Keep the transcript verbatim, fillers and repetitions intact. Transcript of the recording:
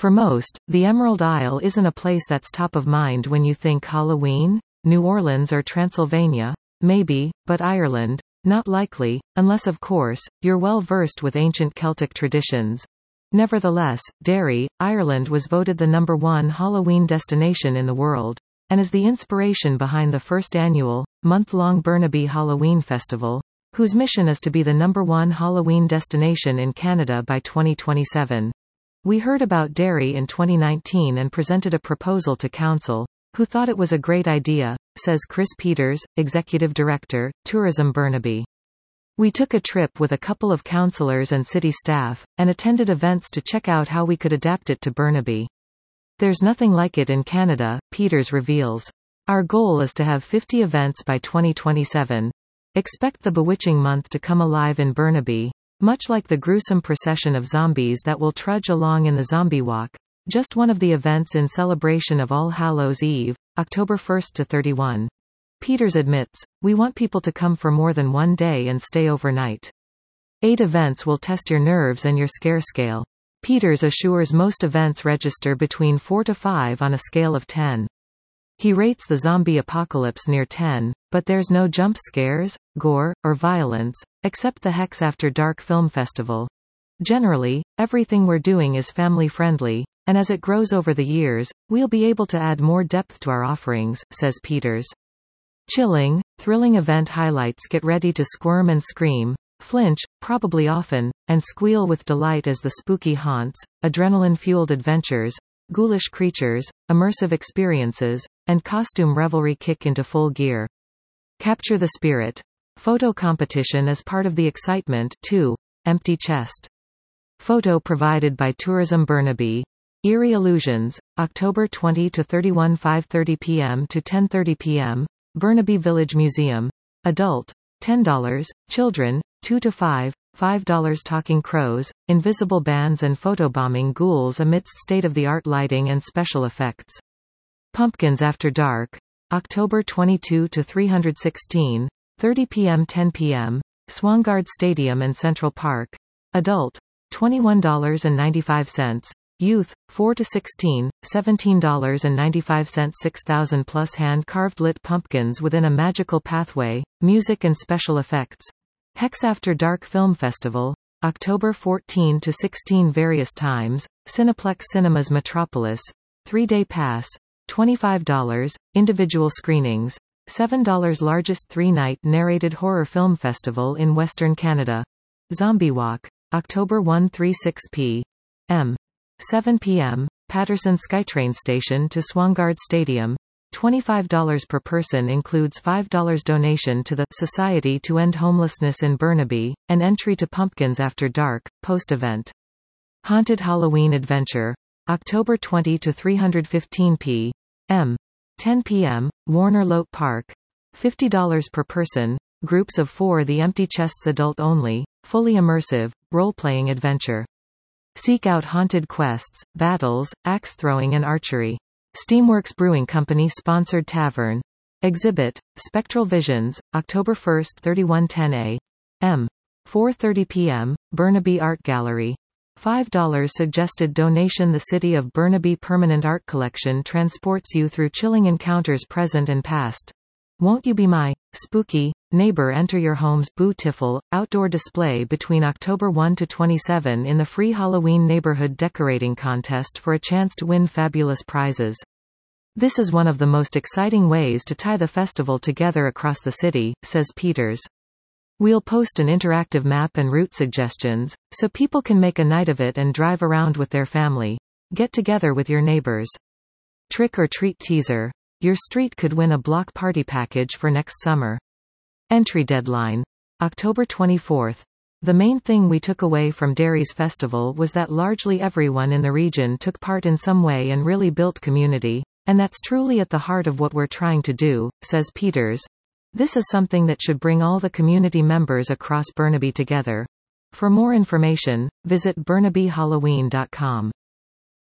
For most, the Emerald Isle isn't a place that's top of mind when you think Halloween. New Orleans or Transylvania? Maybe, but Ireland? Not likely, unless of course, you're well versed with ancient Celtic traditions. Nevertheless, Derry, Ireland was voted the number one Halloween destination in the world, and is the inspiration behind the first annual, month-long Burnaby Halloween Festival, whose mission is to be the number one Halloween destination in Canada by twenty twenty-seven. We heard about Derry in twenty nineteen and presented a proposal to Council, who thought it was a great idea, says Chris Peters, Executive Director, Tourism Burnaby. We took a trip with a couple of councillors and city staff, and attended events to check out how we could adapt it to Burnaby. There's nothing like it in Canada, Peters reveals. Our goal is to have fifty events by twenty twenty-seven. Expect the bewitching month to come alive in Burnaby, much like the gruesome procession of zombies that will trudge along in the Zombie Walk, just one of the events in celebration of All Hallows Eve, October first to thirty-first. Peters admits, we want people to come for more than one day and stay overnight. Eight events will test your nerves and your scare scale. Peters assures most events register between four to five on a scale of ten. He rates the zombie apocalypse near ten, but there's no jump scares, gore, or violence, except the Hex After Dark Film Festival. Generally, everything we're doing is family-friendly, and as it grows over the years, we'll be able to add more depth to our offerings, says Peters. Chilling, thrilling event highlights: get ready to squirm and scream, flinch, probably often, and squeal with delight as the spooky haunts, adrenaline-fueled adventures, ghoulish creatures, immersive experiences, and costume revelry kick into full gear. Capture the spirit. Photo competition as part of the excitement. two. Empty chest. Photo provided by Tourism Burnaby. Eerie Illusions, October twentieth to thirty-first, five thirty p m to ten thirty p m Burnaby Village Museum. Adult, ten dollars, children, two to five, five dollars. Talking crows, invisible bands and photobombing ghouls amidst state-of-the-art lighting and special effects. Pumpkins After Dark, October twenty-second to three sixteen, thirty p m ten p m Swangard Stadium and Central Park. Adult, twenty-one dollars and ninety-five cents. Youth, four to sixteen, seventeen dollars and ninety-five cents. six thousand plus hand-carved lit pumpkins within a magical pathway, music and special effects. Hex After Dark Film Festival, October fourteenth to sixteenth. Various times, Cineplex Cinemas Metropolis, three-day pass, twenty-five dollars, individual screenings, seven dollars. Largest three-night narrated horror film festival in Western Canada. Zombie Walk, October first through six p m seven p m, Patterson SkyTrain Station to Swangard Stadium. twenty-five dollars per person includes five dollars donation to the Society to End Homelessness in Burnaby, and entry to Pumpkins After Dark, post-event. Haunted Halloween Adventure, October twentieth to three fifteen p m ten p m, Warner Lote Park. fifty dollars per person, groups of four. The Empty Chests adult only, fully immersive, role-playing adventure. Seek out haunted quests, battles, axe throwing and archery. Steamworks Brewing Company sponsored tavern. Exhibit, Spectral Visions, October first thirty-one ten a m four thirty p m, Burnaby Art Gallery. five dollars suggested donation. The City of Burnaby Permanent Art Collection transports you through chilling encounters present and past. Won't You Be My Spooky Neighbor? Enter your home's Beautiful outdoor display between October first to twenty-seventh in the free Halloween Neighborhood Decorating Contest for a chance to win fabulous prizes. This is one of the most exciting ways to tie the festival together across the city, says Peters. We'll post an interactive map and route suggestions, so people can make a night of it and drive around with their family. Get together with your neighbors. Trick or Treat Teaser. Your street could win a block party package for next summer. Entry deadline, October twenty-fourth. The main thing we took away from Derry's festival was that largely everyone in the region took part in some way and really built community, and that's truly at the heart of what we're trying to do, says Peters. This is something that should bring all the community members across Burnaby together. For more information, visit burnaby halloween dot com.